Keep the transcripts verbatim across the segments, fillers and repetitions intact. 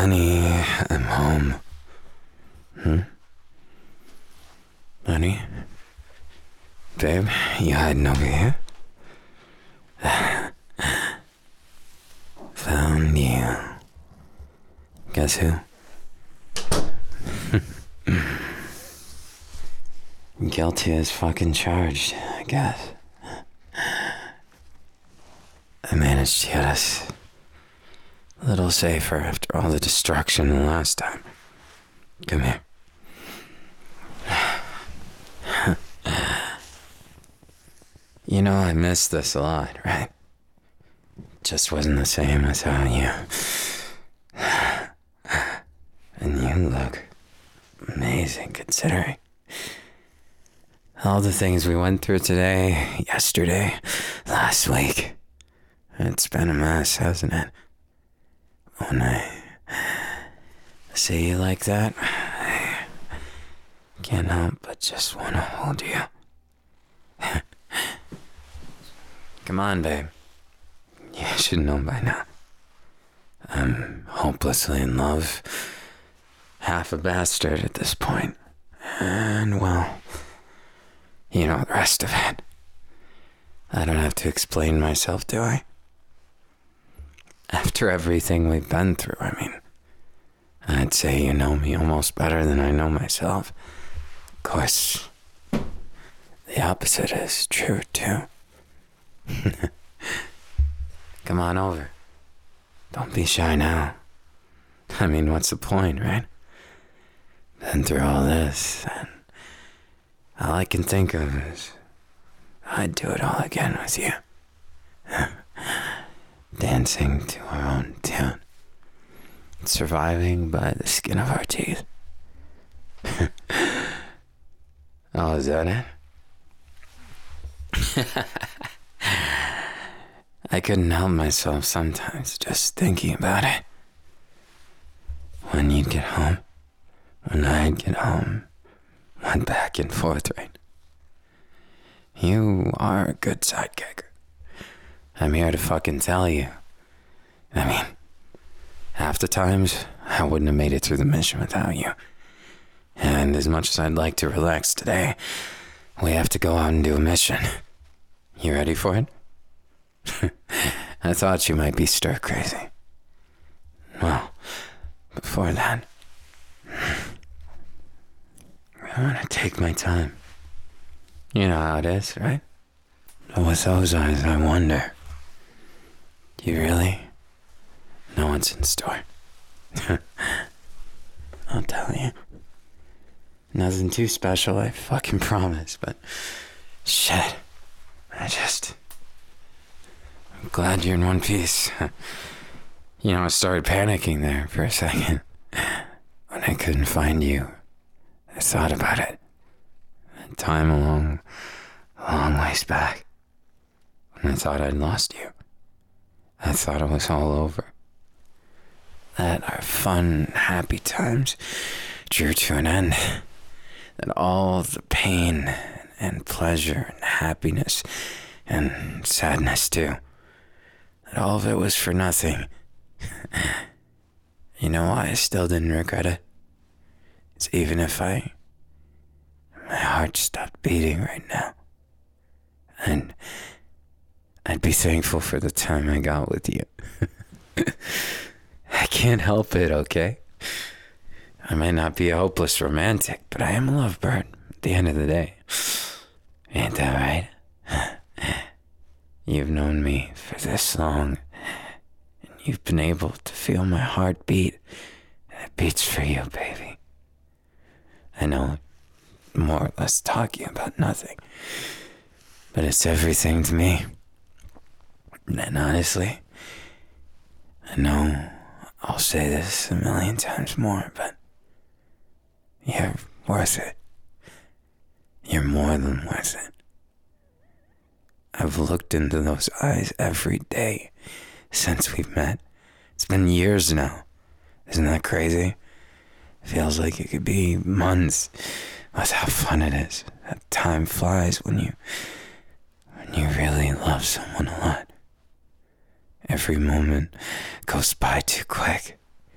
Honey, I'm home. Hmm? Honey? Babe, you hiding over here? Found you. Guess who? Guilty as fucking charged, I guess. I managed to get us a little safer after all the destruction the last time. Come here. You know, I missed this a lot, right? Just wasn't the same without you. And you look amazing considering all the things we went through today, yesterday, last week. It's been a mess, hasn't it? When I see you like that, I can't help but just want to hold you. Come on, babe. You should know by now. I'm hopelessly in love. Half a bastard at this point. And, well, you know the rest of it. I don't have to explain myself, do I? After everything we've been through, I mean, I'd say you know me almost better than I know myself. Of course, the opposite is true, too. Come on over. Don't be shy now. I mean, what's the point, right? Been through all this, and all I can think of is I'd do it all again with you. Dancing to our own tune. Surviving by the skin of our teeth. Oh, is that it? I couldn't help myself sometimes just thinking about it. When you'd get home, when I'd get home, went back and forth, right? You are a good sidekick. I'm here to fucking tell you. I mean, half the times, I wouldn't have made it through the mission without you. And as much as I'd like to relax today, we have to go out and do a mission. You ready for it? I thought you might be stir crazy. Well, before that, I want to take my time. You know how it is, right? But with those eyes, I wonder, do you really know what's in store? I'll tell you. Nothing too special, I fucking promise, but shit, I just... I'm glad you're in one piece. You know, I started panicking there for a second. When I couldn't find you, I thought about it. That time a long, a long ways back. When I thought I'd lost you. I thought it was all over. That our fun, happy times drew to an end. That all the pain and pleasure and happiness and sadness too. That all of it was for nothing. You know why I still didn't regret it? It's even if I... my heart stopped beating right now. And I'd be thankful for the time I got with you. I can't help it, okay? I might not be a hopeless romantic, but I am a lovebird at the end of the day. Ain't that right? You've known me for this long, and you've been able to feel my heart beat, and it beats for you, baby. I know, more or less talking about nothing, but it's everything to me. And honestly, I know I'll say this a million times more, but you're worth it. You're more than worth it. I've looked into those eyes every day since we've met. It's been years now. Isn't that crazy? It feels like it could be months. That's how fun it is. That time flies when you, when you really love someone a lot. Every moment goes by too quick.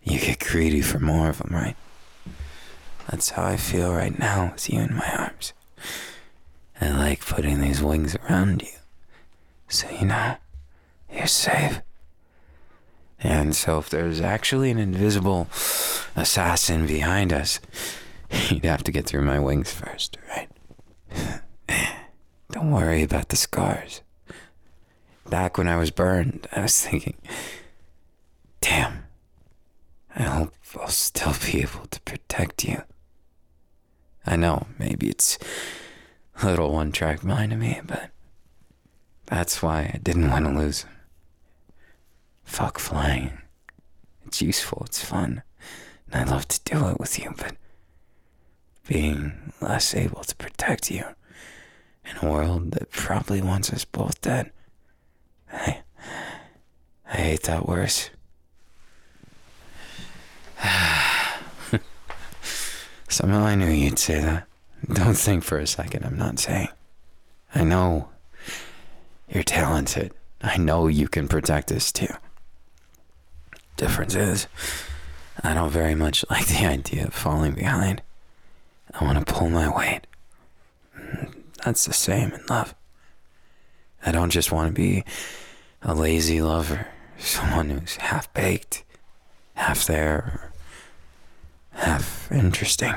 you get greedy for more of them, right? That's how I feel right now with you in my arms. I like putting these wings around you, so you know you're safe. And so if there's actually an invisible assassin behind us, you'd have to get through my wings first, right? Don't worry about the scars. Back when I was burned, I was thinking, damn, I hope I'll still be able to protect you. I know, maybe it's a little one-track mind of me, but that's why I didn't want to lose him. Fuck flying. It's useful, it's fun, and I love to do it with you, but being less able to protect you in a world that probably wants us both dead, I, I hate that worse. Somehow I knew you'd say that. Don't think for a second I'm not saying. I know you're talented. I know you can protect us too. Difference is, I don't very much like the idea of falling behind. I want to pull my weight. That's the same in love. I don't just want to be a lazy lover, someone who's half-baked, half there, half interesting.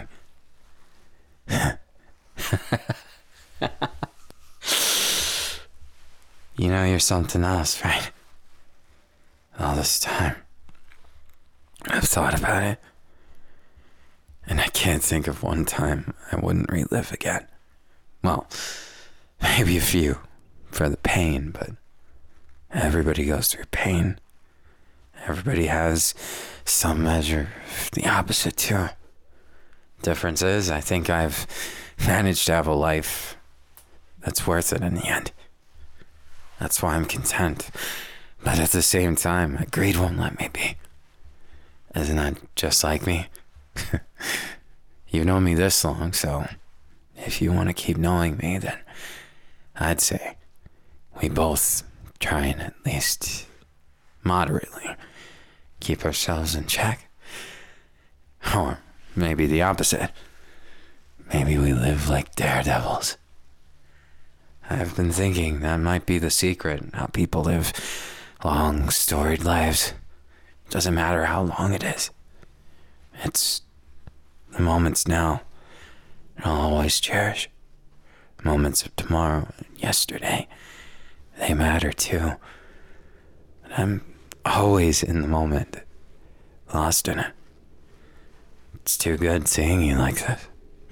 You know you're something else, right? All this time, I've thought about it, and I can't think of one time I wouldn't relive again. Well, maybe a few for the pain, but everybody goes through pain. Everybody has some measure of the opposite too. Difference is, I think I've managed to have a life that's worth it in the end. That's why I'm content. But at the same time, my greed won't let me be. Isn't that just like me? You've known me this long, so if you want to keep knowing me, then I'd say we both try and at least moderately keep ourselves in check. Or maybe the opposite. Maybe we live like daredevils. I've been thinking that might be the secret, how people live long, storied lives. Doesn't matter how long it is. It's the moments now that I'll always cherish. Moments of tomorrow and yesterday, they matter too. But I'm always in the moment, lost in it. It's too good seeing you like this.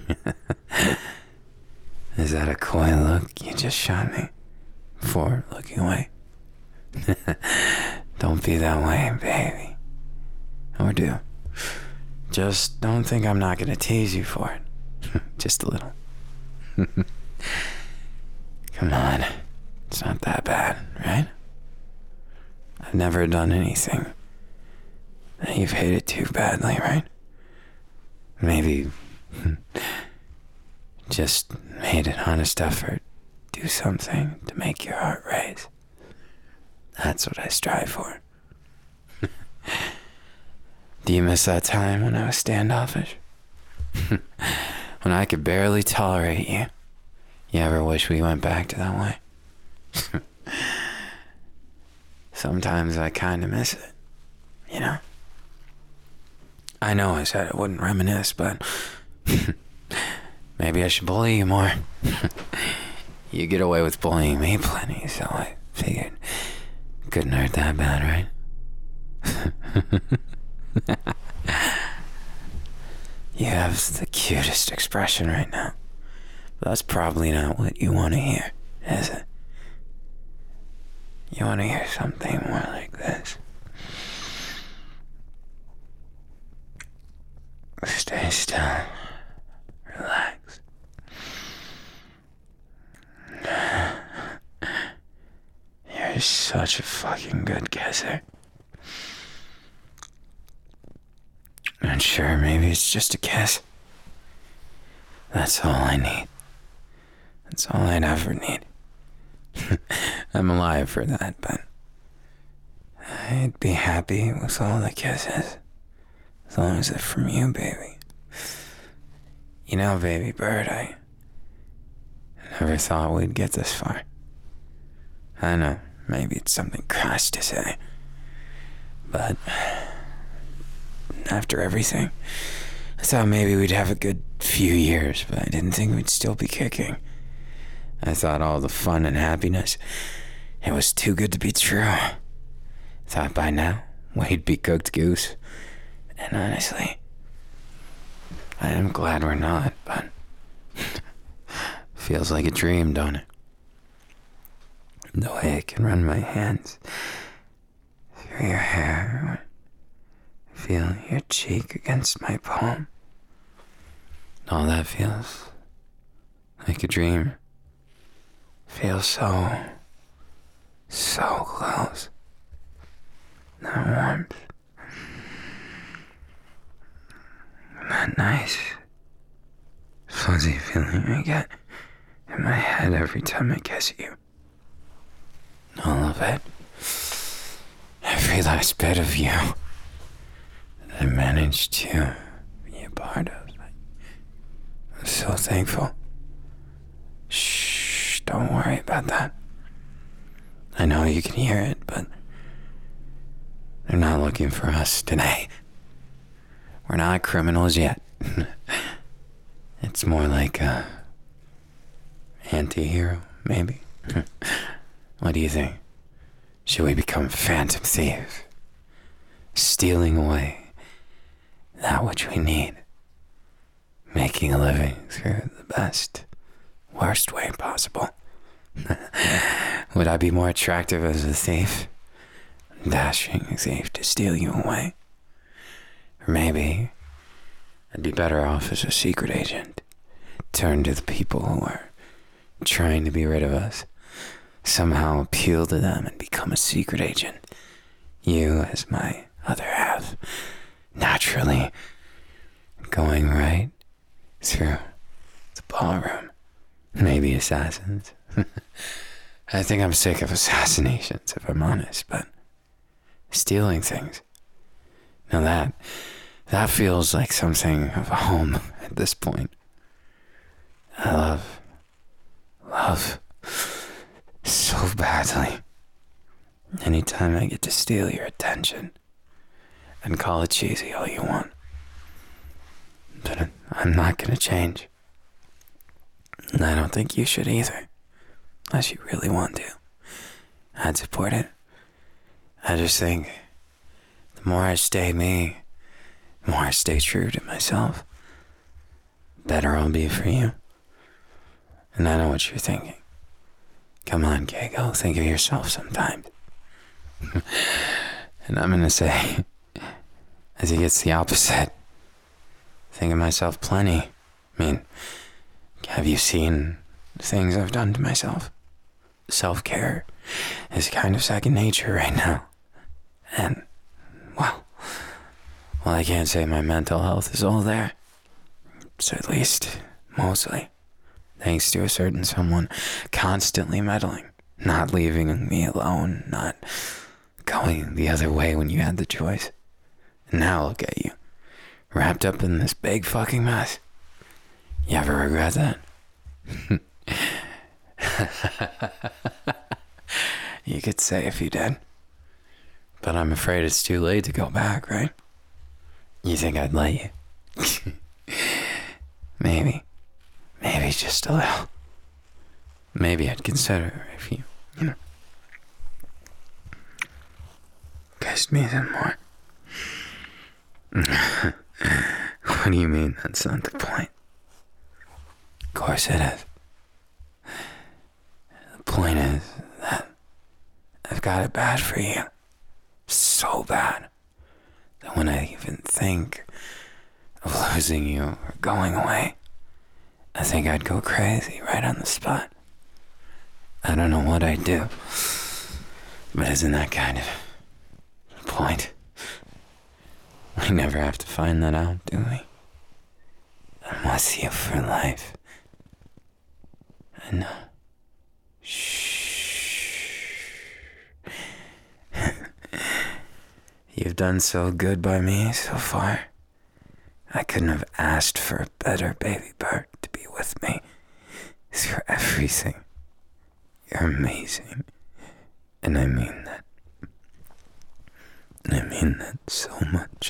Is that a coy look you just shot me before looking away? Don't be that way, baby. Or do. Just don't think I'm not gonna tease you for it. Just a little. Come on. It's not that bad, right? I've never done anything that you've hated too badly, right? Maybe just made an honest effort, do something to make your heart race. That's what I strive for. Do you miss that time when I was standoffish? When I could barely tolerate you? You ever wish we went back to that way? Sometimes I kinda miss it, you know? I know I said I wouldn't reminisce, but maybe I should bully you more. You get away with bullying me plenty, so I figured it couldn't hurt that bad, right? You have the cutest expression right now, but that's probably not what you want to hear, is it? You want to hear something more like this. Stay still. Relax. You're such a fucking good kisser. And sure, maybe it's just a kiss. That's all I need. That's all I'd ever need. I'm alive for that, but I'd be happy with all the kisses. As long as they're from you, baby. You know, baby bird, I never thought we'd get this far. I know, maybe it's something crass to say, but after everything, I thought maybe we'd have a good few years, but I didn't think we'd still be kicking. I thought all the fun and happiness, it was too good to be true. Thought by now, we'd be cooked goose. And honestly, I am glad we're not, but feels like a dream, don't it? The way I can run my hands through your hair, feel your cheek against my palm. All that feels like a dream. Feels so, so close. That warmth. That nice, fuzzy feeling I get in my head every time I kiss you. All of it. Every last bit of you that I managed to be a part of. I'm so thankful. Shh, don't worry about that. I know you can hear it, but they're not looking for us today. We're not criminals yet. It's more like a anti-hero, maybe. What do you think? Should we become phantom thieves? Stealing away that which we need. Making a living through the best, worst way possible. Would I be more attractive as a thief? Dashing a thief to steal you away? Or maybe I'd be better off as a secret agent. Turn to the people who are trying to be rid of us. Somehow appeal to them and become a secret agent. You as my other half. Naturally going right through the ballroom. Maybe assassins. I think I'm sick of assassinations, if I'm honest, but stealing things. Now that, that feels like something of a home at this point. I love, love so badly. Anytime I get to steal your attention, and call it cheesy all you want. But I'm not gonna change. And I don't think you should either. Unless you really want to. I'd support it. I just think the more I stay me, the more I stay true to myself, the better I'll be for you. And I know what you're thinking. Come on, Keiko, think of yourself sometimes. And I'm gonna say, I think it's the opposite. Think of myself plenty. I mean, have you seen the things I've done to myself? Self-care is kind of second nature right now. And, well, well, I can't say my mental health is all there. So at least, mostly, thanks to a certain someone constantly meddling, not leaving me alone, not going the other way when you had the choice. And now look at you, wrapped up in this big fucking mess. You ever regret that? You could say if you did. But I'm afraid it's too late to go back, right? You think I'd let you? Maybe. Maybe just a little. Maybe I'd consider if you, you know, kissed me some more. What do you mean that's not the point? Of course it is. The point is that I've got it bad for you. So bad that when I even think of losing you or going away, I think I'd go crazy right on the spot. I don't know what I'd do, but isn't that kind of the point? We never have to find that out, do we? I'm with you for life. I know. Shh. You've done so good by me so far. I couldn't have asked for a better baby bird to be with me through everything. You're amazing. And I mean that. And I mean that so much.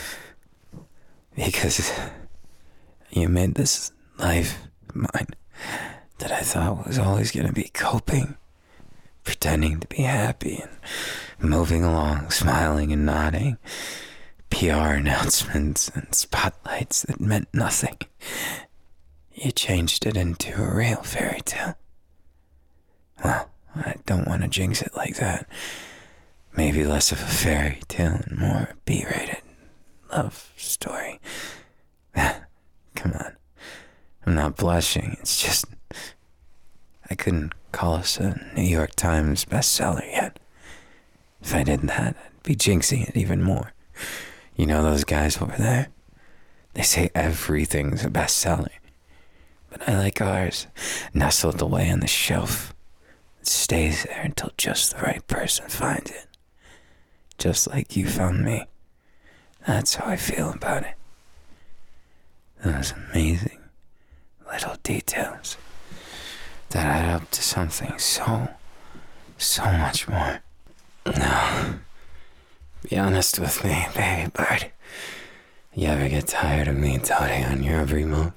Because you made this life of mine that I thought was always going to be coping, pretending to be happy and moving along, smiling and nodding, P R announcements and spotlights that meant nothing. You changed it into a real fairy tale. Well, I don't want to jinx it like that. Maybe less of a fairy tale and more a B-rated love story. Come on. I'm not blushing. It's just I couldn't call us a New York Times bestseller yet. If I did that, I'd be jinxing it even more. You know those guys over there? They say everything's a bestseller. But I like ours, nestled away on the shelf. It stays there until just the right person finds it. Just like you found me. That's how I feel about it. Those amazing little details that add up to something so, so much more. Now, be honest with me, baby bird. You ever get tired of me doting on your every move?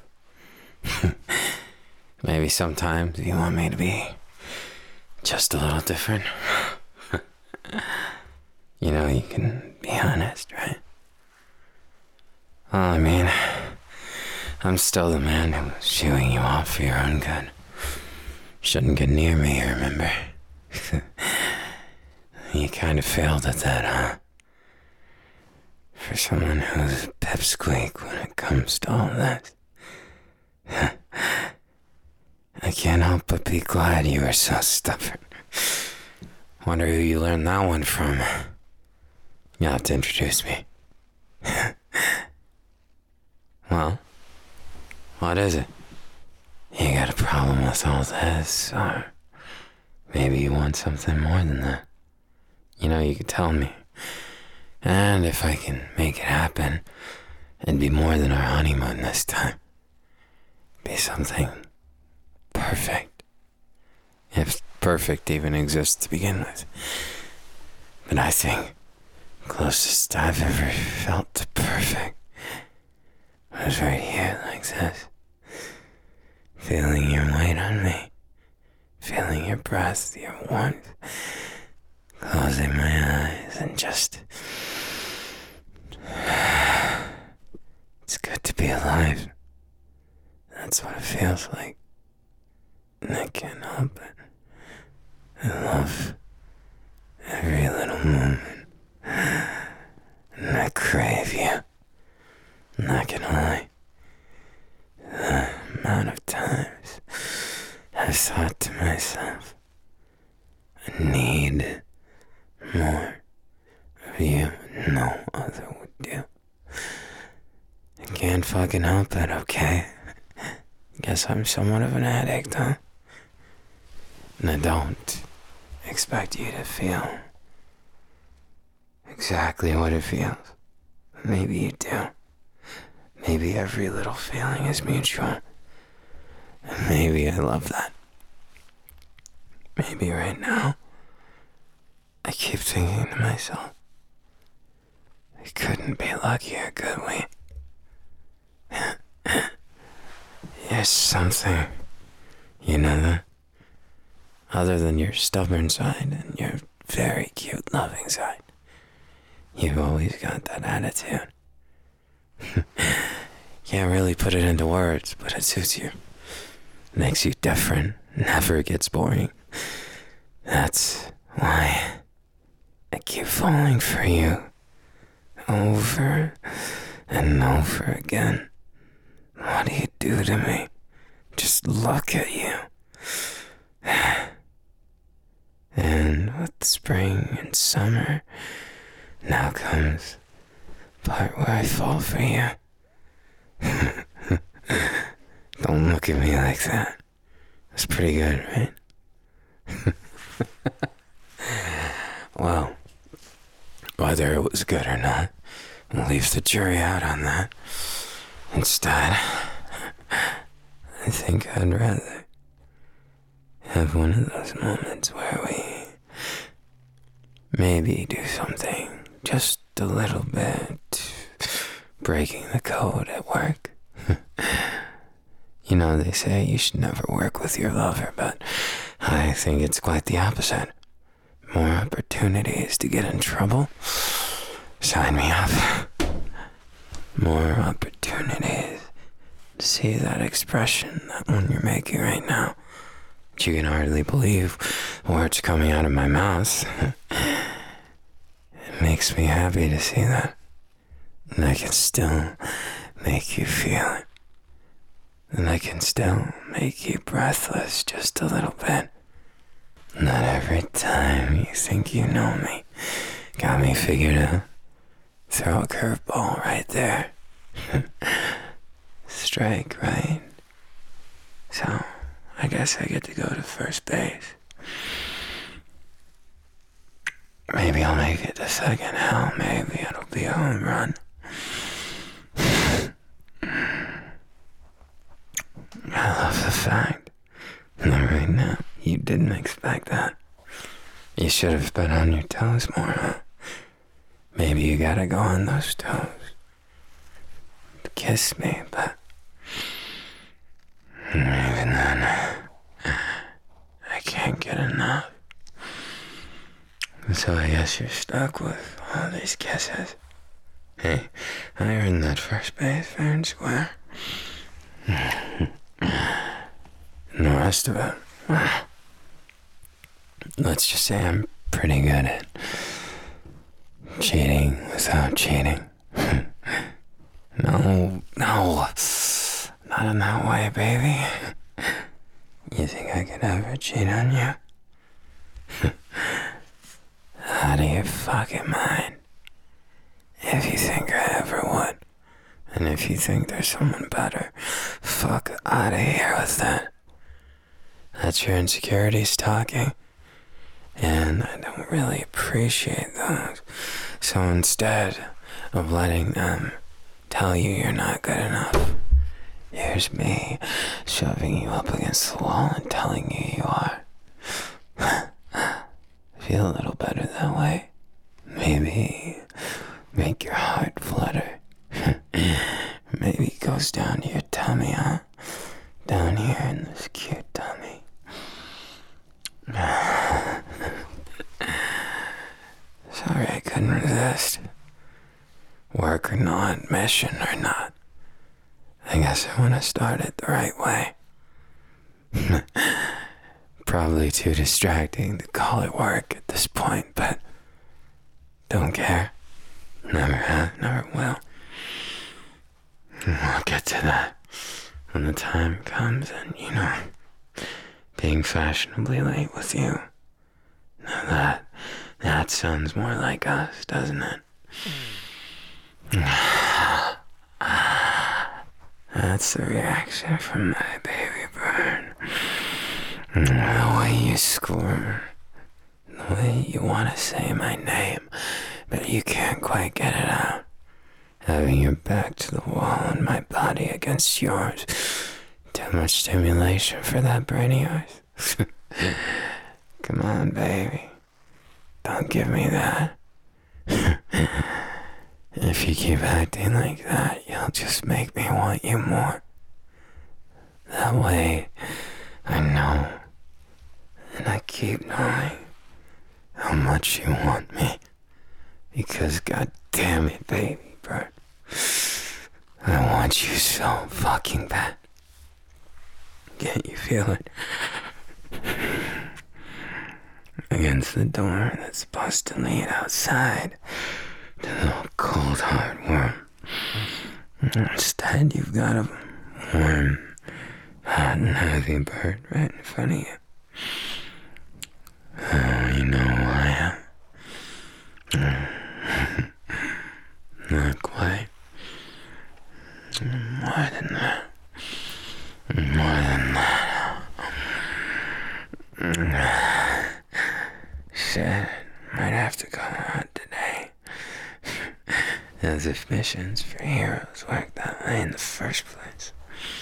Maybe sometimes you want me to be just a little different. You know, you can be honest, right? Well, I mean, I'm still the man who's shooing you off for your own good. Shouldn't get near me, remember? You kind of failed at that, huh? For someone who's a pipsqueak when it comes to all that. I can't help but be glad you were so stubborn. Wonder who you learned that one from. You'll have to introduce me. Well, what is it? You got a problem with all this, or maybe you want something more than that. You know, you could tell me. And if I can make it happen, it'd be more than our honeymoon this time. Be something perfect. If perfect even exists to begin with. But I think closest I've ever felt to perfect was right here like this. Feeling your weight on me. Feeling your breath, your warmth. Closing my eyes and just... It's good to be alive. That's what it feels like. And I can't help it. I love every little moment. And I crave you. I'm not gonna lie. The amount of times I've thought to myself, I need more of you than no other would do. I can't fucking help it, okay? Guess I'm somewhat of an addict, huh? And I don't expect you to feel exactly what it feels. Maybe you do. Maybe every little feeling is mutual. And maybe I love that. Maybe right now, I keep thinking to myself, we couldn't be luckier, could we? There's something, you know that? Other than your stubborn side and your very cute loving side. You've always got that attitude. Can't really put it into words, but it suits you. Makes you different, never gets boring. That's why I keep falling for you. Over and over again. What do you do to me? Just look at you. And with spring and summer, now comes the part where I fall for you. Don't look at me like that. That's pretty good, right? Well, whether it was good or not, leave the jury out on that. Instead, I think I'd rather have one of those moments where we maybe do something just a little bit breaking the code at work. You know, they say you should never work with your lover, but I think it's quite the opposite. More opportunities to get in trouble? Sign me up. More opportunities to see that expression, that one you're making right now. But you can hardly believe words coming out of my mouth. It makes me happy to see that. And I can still make you feel it. And I can still make you breathless just a little bit. Not every time you think you know me. Got me figured out. Throw a curveball right there. Strike, right? So, I guess I get to go to first base. Maybe I'll make it to second. Hell, maybe it'll be a home run. I love the fact that right now you didn't expect that. You should have been on your toes more, huh? Maybe you gotta go on those toes to kiss me, but even then, I can't get enough. So I guess you're stuck with all these kisses. Hey, I earned that first base fair and square. And the rest of it, well, let's just say I'm pretty good at cheating without cheating. No, no, not in that way, baby. You think I could ever cheat on you? Out of your fucking mind. If you think I ever would, and if you think there's someone better, fuck out of here with that. That's your insecurities talking, and I don't really appreciate those. So instead of letting them tell you you're not good enough, here's me shoving you up against the wall and telling you you are. Feel a little better that way. Maybe make your heart flutter. Maybe it goes down to your tummy, huh? Down here in this cute tummy. Sorry I couldn't resist. Work or not, mission or not. I guess I want to start it the right way. Probably too distracting to call it work at this point, but don't care. Never have, never will. I'll get to that when the time comes, and you know, being fashionably late with you. Now that, that sounds more like us, doesn't it? That's the reaction from my baby bird. The way you squirm, the way you want to say my name, but you can't quite get it out. Having your back to the wall and my body against yours. Too much stimulation for that brain of yours. Come on, baby. Don't give me that. If you keep acting like that, you'll just make me want you more. That way, I know, and I keep knowing how much you want me. Because god damn it, baby bird, I want you so fucking bad. Can't you feel it? Against the door that's supposed to lead outside to the cold hard worm. Instead, you've got a warm, hot and heavy bird right in front of you. Oh, you know who I am? Not quite. More than that. More than that. Shit, might have to go out today. As if missions for heroes work that way in the first place.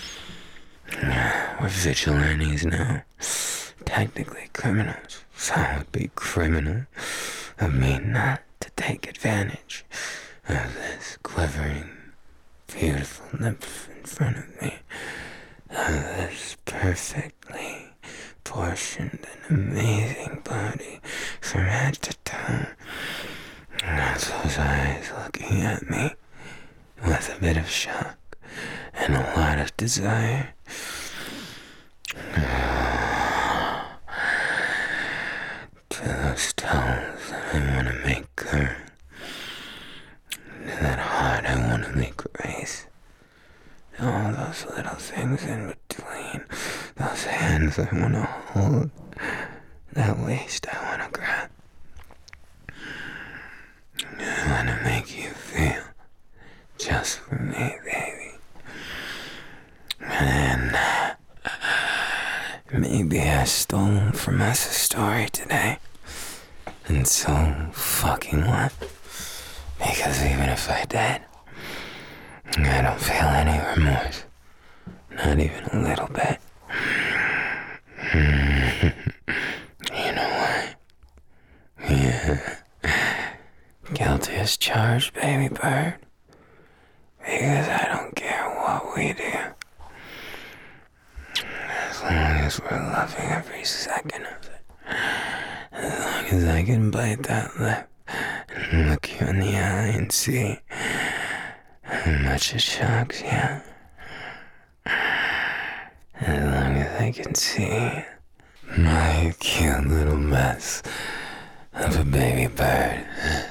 We're vigilantes now. Technically criminals. So it would be criminal of me not to take advantage of this quivering, beautiful nymph in front of me. Of this perfectly portioned and amazing body from head to toe. And those eyes looking at me with a bit of shock and a lot of desire. To those toes that I want to make curl. To that heart I want to make race. To all those little things in between. Those hands I want to hold. That waist I want to grab. I want to make you feel just for me, baby. And then, maybe I stole from us a story today. And so fucking what? Because even if I did, I don't feel any remorse. Not even a little bit. You know why? Yeah. Guilty as charged, baby bird. Because I don't care what we do. As long as we're loving every second of it. As long as I can bite that lip and look you in the eye and see how much it shocks you. As long as I can see my cute little mess of a baby bird.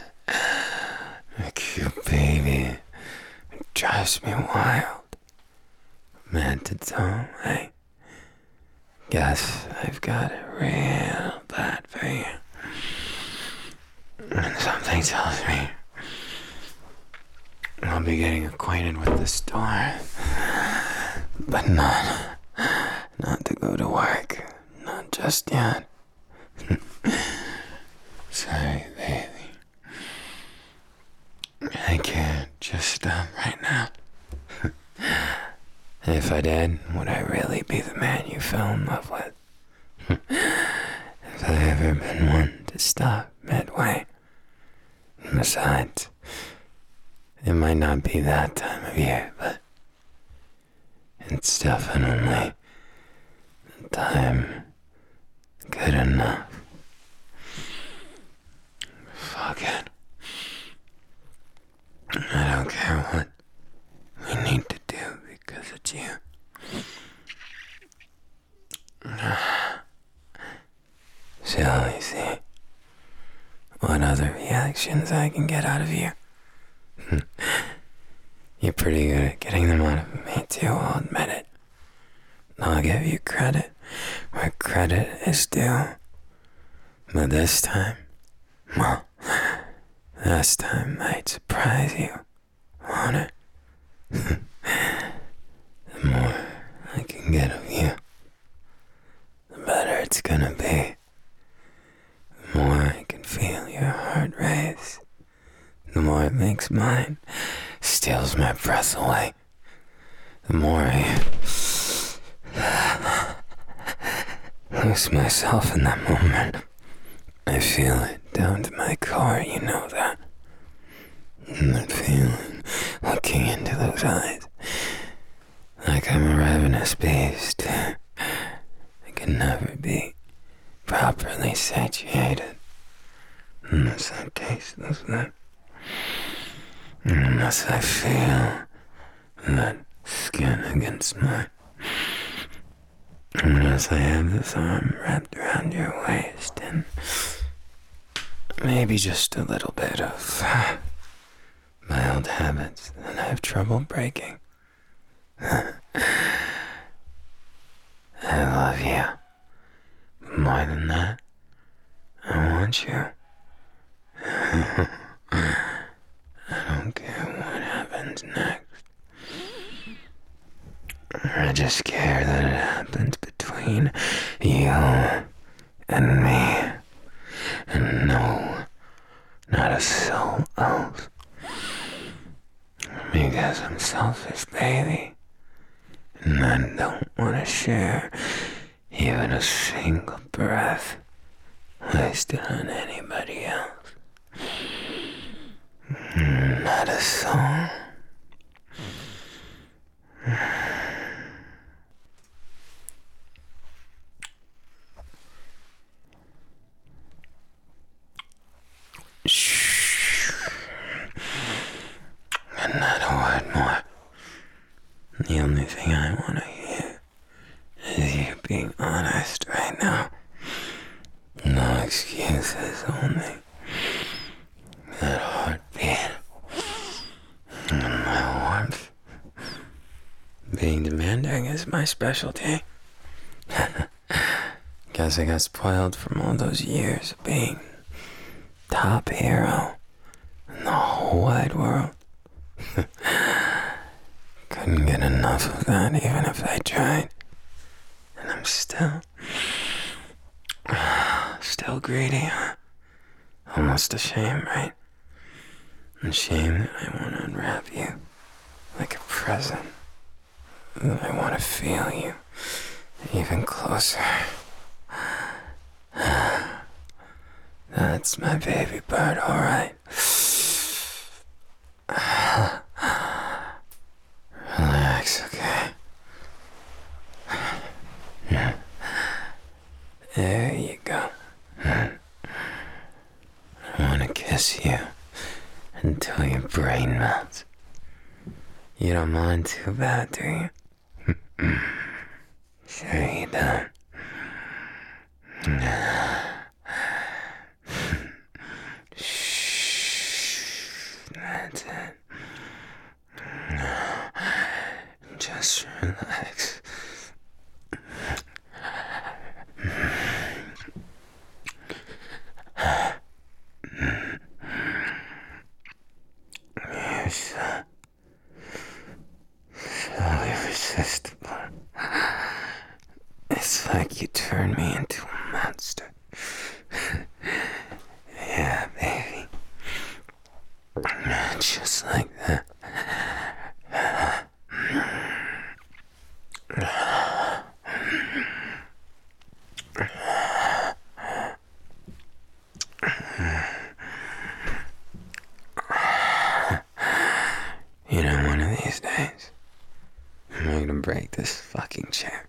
A cute baby. It drives me wild. Man to toe, eh? Guess I've got it real bad for you. And something tells me I'll be getting acquainted with the store. But not, not to go to work. Not just yet. Sorry, baby. I can't just stop right now. If I did, would I really be the man you fell in love with? Have I ever been one to stop midway? Besides, it might not be that time of year, but it's definitely the time good enough. Fuck it. I don't care what we need to do because it's you. Shall we see what other reactions I can get out of you? You're pretty good at getting them out of me too, I'll admit it. I'll give you credit where credit is due. But this time, well, this time might surprise you, won't it? The more I can get of you, the better it's gonna be. The more I can feel your heart race, the more it makes mine, steals my breath away. The more I lose myself in that moment. I feel it down to my core, you know that. And that feeling, looking into those eyes, like I'm a ravenous beast. I can never be properly satiated unless I taste those lips, unless I feel that skin against mine, unless I have this arm wrapped around your waist and maybe just a little bit of my old habits that I have trouble breaking. I love you. More than that, I want you. I don't care what happens next. I just care that it happens between you and me. And no, not a soul else. Because I'm selfish, baby. And I don't want to share even a single breath wasted on anybody else. Not a soul. Shh. And not a word more. The only thing I want to hear is you being honest right now. No excuses, only that heartbeat and my warmth. Being demanding is my specialty. Guess I got spoiled from all those years of being top hero in the whole wide world. Couldn't get enough of that even if I tried. And I'm still, still greedy, huh? Almost ashamed, right? Ashamed that I want to unwrap you like a present. That I want to feel you even closer. That's my baby bird, alright. Relax, okay? There you go. I want to kiss you until your brain melts. You don't mind too bad, do you? Sure you don't. Shh. That's it. Just relax. You're so, so irresistible. It's like you turned me into a monster. Yeah, baby. Just like that. You know, one of these days, I'm gonna break this fucking chair.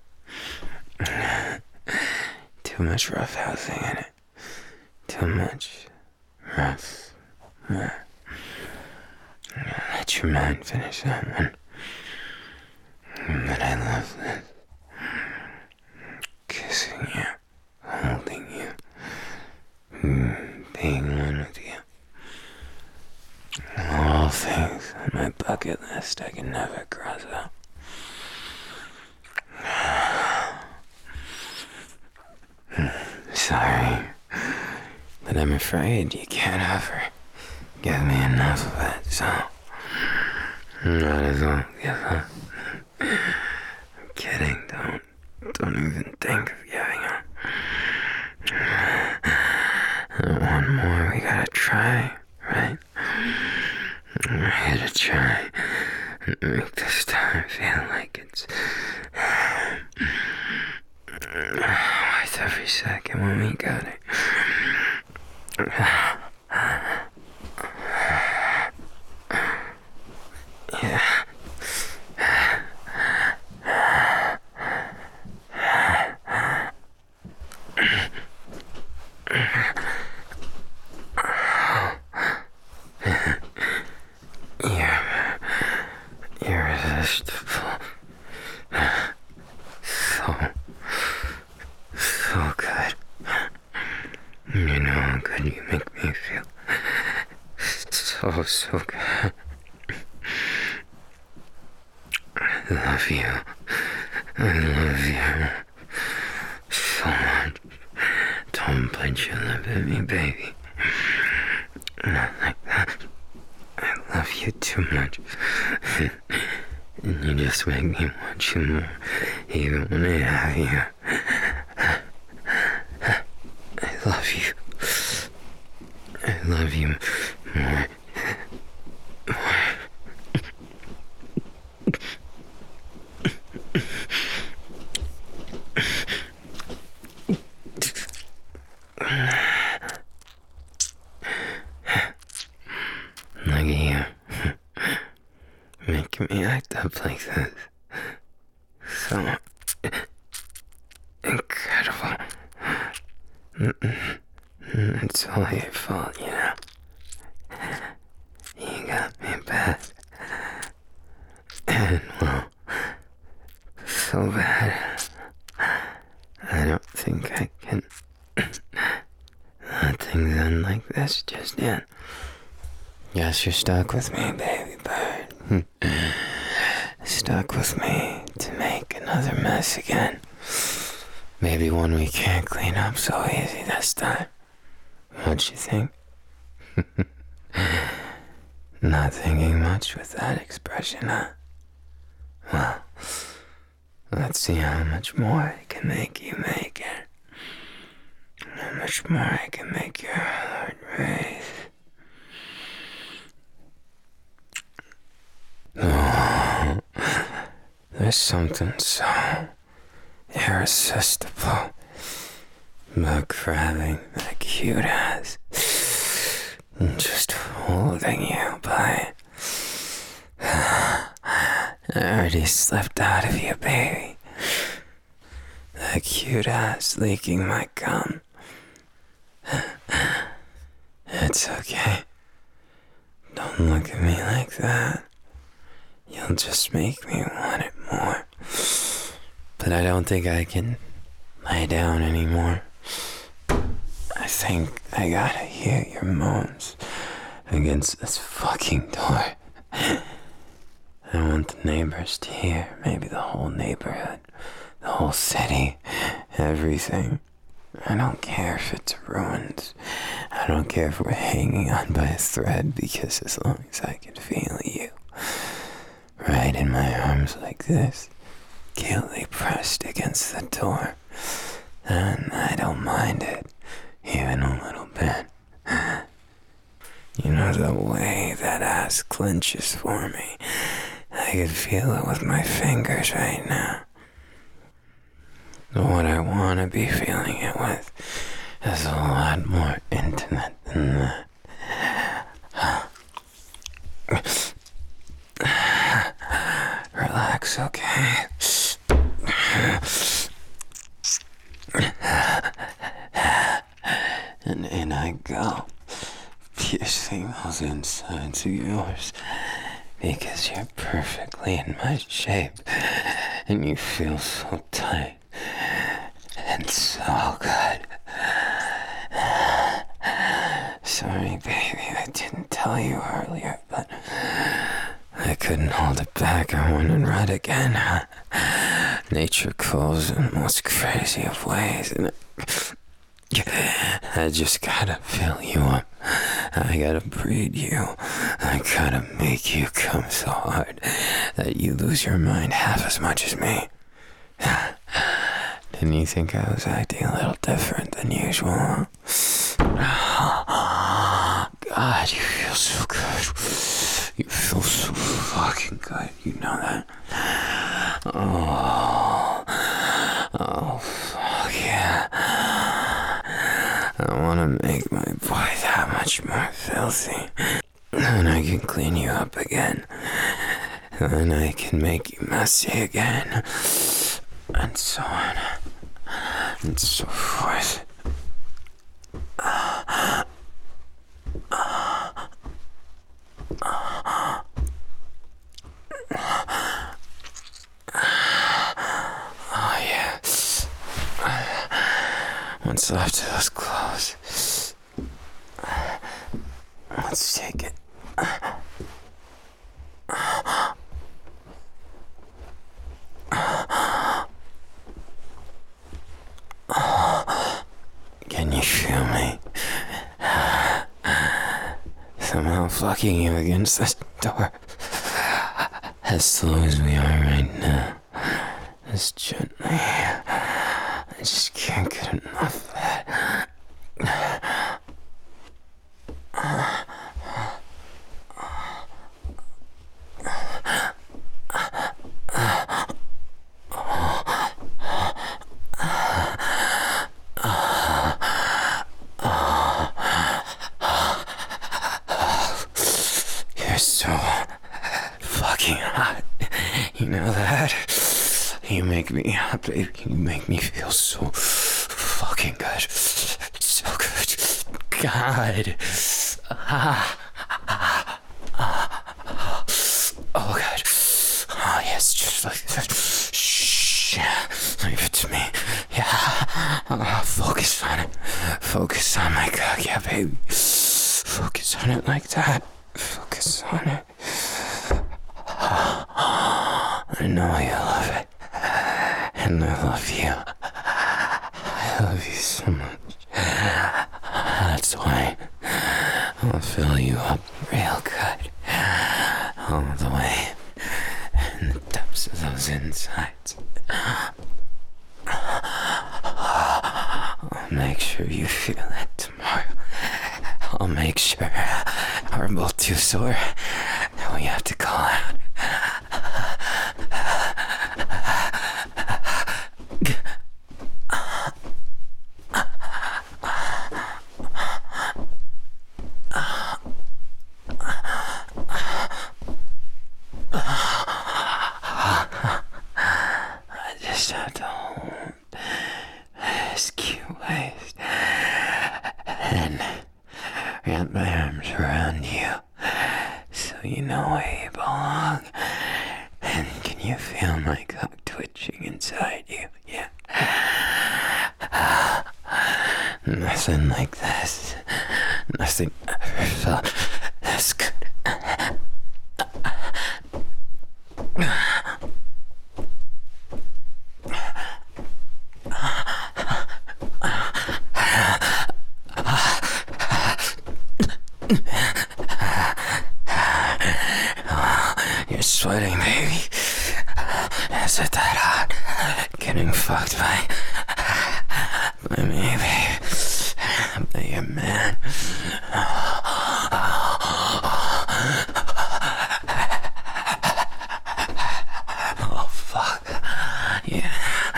Too much rough housing in it. Too much rough. Uh, let your mind finish that one. But I love this. Kissing you, holding you, being one with you. All things on my bucket list I can never cross out. Sorry, but I'm afraid you can't ever give me enough of it, so might as well give up. I'm kidding, don't, don't even think of giving up. One more, we gotta try, right? I'm here to try and make this time feel like it's worth every second when we got it. Yeah. Irresistible. So, so good. You know how good you make me feel. So, so good. I love you. I love you so much. Don't bite your lip at me, baby. Not like that. I love you too much. And you just make me want you more, even when I have you. I love you. I love you more. More. making me act up like this. So incredible. It's all your fault, you know. You got me back. And, well, so bad. I don't think I can let things end like this just yet. Guess you're stuck with me, baby bird. Stuck with me to make another mess again. Maybe one we can't clean up so easy this time. What you think? Not thinking much with that expression, huh? Well, let's see how much more I can make you make it. How much more I can make your heart race. Oh, there's something so irresistible about grabbing that cute ass and just holding you by. I already slipped out of you, baby. That cute ass leaking my gum. It's okay. Don't look at me like that. You'll just make me want it more. But I don't think I can lay down anymore. I think I gotta hear your moans against this fucking door. I want the neighbors to hear, maybe the whole neighborhood, the whole city, everything. I don't care if it's ruins. I don't care if we're hanging on by a thread, because as long as I can feel you right in my arms like this, guiltily pressed against the door, then I don't mind it, even a little bit. You know, the way that ass clenches for me, I can feel it with my fingers right now. What I want to be feeling it with is a lot more intimate than that. Relax, okay? And in I go, piercing those insides of yours, because you're perfectly in my shape, and you feel so tight and so good. Sorry, baby, I didn't tell you earlier, but I couldn't hold it back. I wanted red again. Nature calls in the most crazy of ways, and I, I just gotta fill you up. I gotta breed you. I gotta make you come so hard that you lose your mind half as much as me. Didn't you think I was acting a little different than usual? God, you feel so good. You feel so fucking good. You know that? Oh, oh, fuck yeah. I want to make my boy that much more filthy. And I can clean you up again. And I can make you messy again. And so on. And so forth. Oh yeah. What's left of those clothes? Let's take it. Can you feel me? Somehow fucking you against this door. As slow as we are right now. As gently. I just can't get enough of that. You're so fucking hot. You know that? You make me hot, baby. You make me feel so fucking good. So good. God. Ah. Ah. Ah. Oh, God. Oh, yes, just like that. Shh. Leave it to me. Yeah. Uh, focus on it. Focus on my cock, yeah, baby. Focus on it like that. Focus on it. I know you love it. And I love you. I love you so much. That's why I'll fill you up real good. All the way in the depths of those insides. I'll make sure you feel it tomorrow. I'll make sure we're both too sore that we have to call out. I just have to hold this cute waist and wrap my arms around you so you know where you belong. And can you feel my cock twitching inside you? Yeah. Nothing like this. Nothing ever felt this good. You're sweating, baby. Is it that hot? Getting fucked by, by me, babe. By your man. Oh, fuck. Yeah.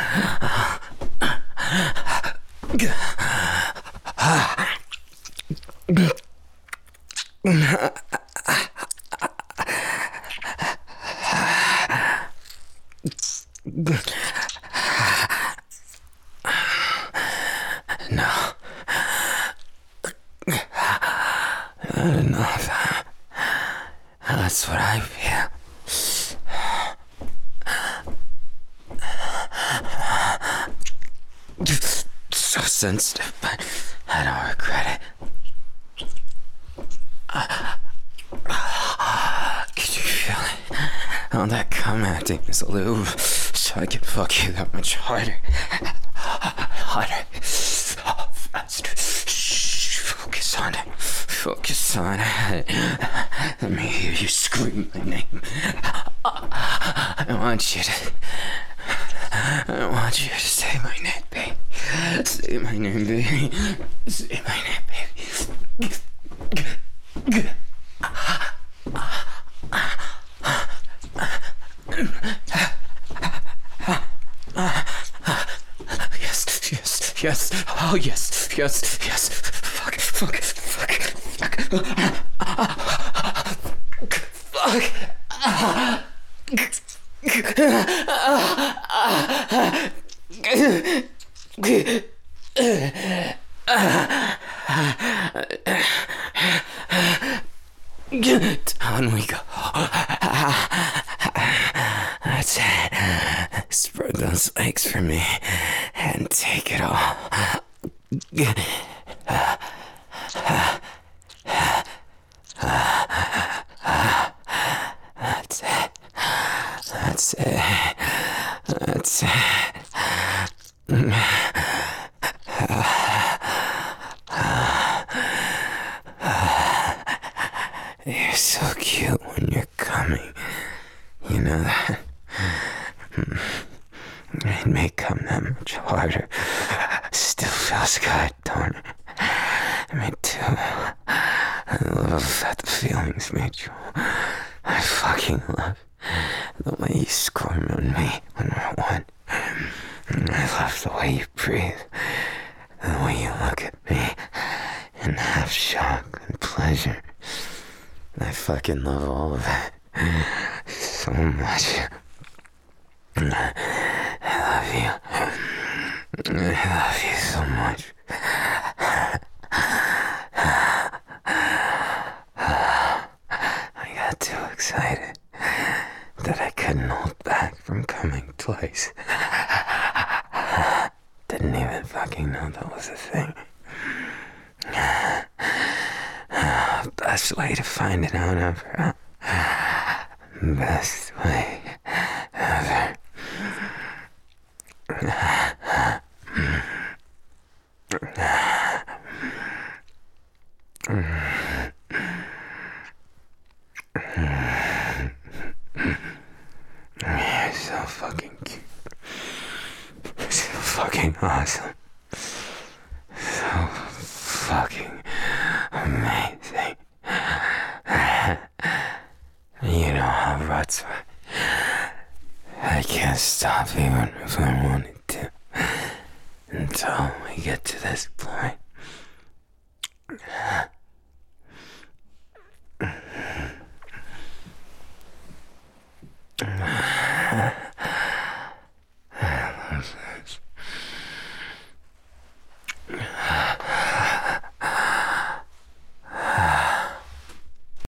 No. Not enough. That's what I feel. So sensitive, but I don't regret it. Could you feel it? All that cum acting is lube, so I can fuck you that much harder. Harder. Oh, faster. Shh, focus on it. Focus on it. Let me hear you scream my name. I want you to... I want you to say my name, baby. Say my name, baby. Say my name, baby. Yes, yes, yes. Oh, yes, yes, yes. Fuck, fuck, fuck, fuck. Fuck. Down we go. That's it. Spread those legs for me and take it all. That's it. That's it. That's it. You're so cute when you're coming. You know that? It may come that much harder. Still feels good, don't it? Me too. I love that the feeling's mutual. I fucking love the way you squirm on me when we're one. I love the way you breathe. The way you look at me in half shock and pleasure. I fucking love all of it. so much. I love you. I love you so much. I got too excited that I couldn't hold back from coming twice. Didn't even fucking know that was a thing. Best way to find it out ever. Best way ever. You're so fucking cute. So fucking awesome. So fucking amazing. You know how ruts are. I can't stop even if I wanted to. Until we get to this point.